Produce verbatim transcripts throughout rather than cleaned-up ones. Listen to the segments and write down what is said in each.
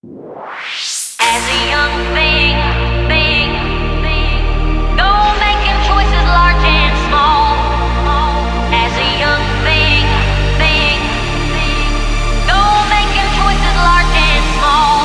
As a young thing, thing, thing, go making choices large and small. As a young thing, thing, thing, go making choices large and small.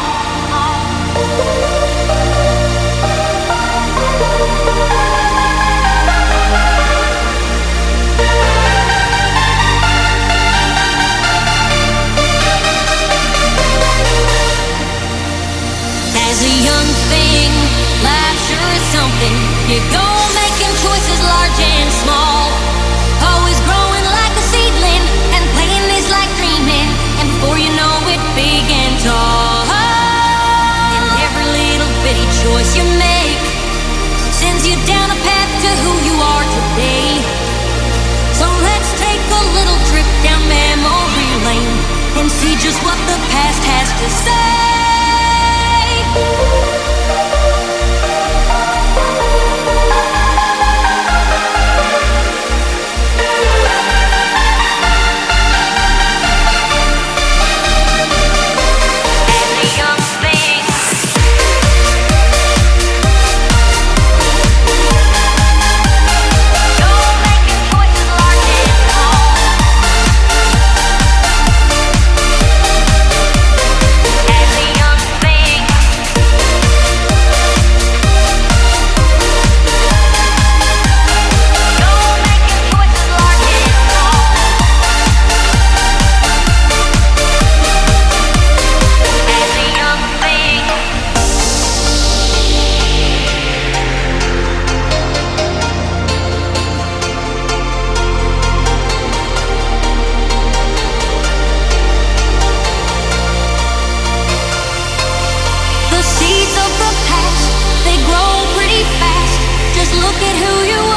As a young thing, life sure is something. You go making choices large and small. Always growing like a seedling, and playing is like dreaming. And before you know it, big and tall. And every little bitty choice you make sends you down a path to who you are today. So let's take a little trip down memory lane and see just what the past has to say. The seeds of the past, they grow pretty fast. Just look at who you